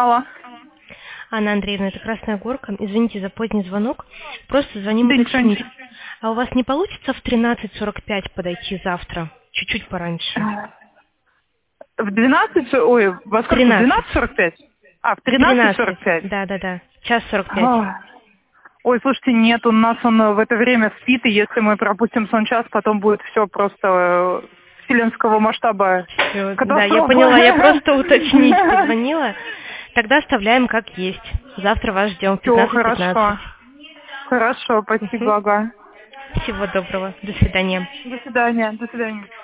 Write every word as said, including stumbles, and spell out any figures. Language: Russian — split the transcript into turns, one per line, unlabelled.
Алло.
Анна Андреевна, это Красная Горка. Извините за поздний звонок. Просто звоним
Да
уточнить.
ничего,
А у вас не получится в тринадцать сорок пять подойти завтра? Чуть-чуть пораньше.
В двенадцать, ой, во сколько? В
тринадцать.
двенадцать сорок пять? А, в
В
тринадцать сорок пять?
Да, да, да. Час сорок пять.
А, Ой, слушайте, нет, у нас он в это время спит, и если мы пропустим сон час, потом будет все просто э, вселенского масштаба
Всё,
катастрофа.
да, я поняла, я просто уточнить позвонила. Тогда оставляем как есть. Завтра вас ждем в
Все,
пятнадцать
хорошо.
пятнадцать.
Хорошо, спасибо, ага.
Всего доброго. До свидания.
До свидания, до свидания.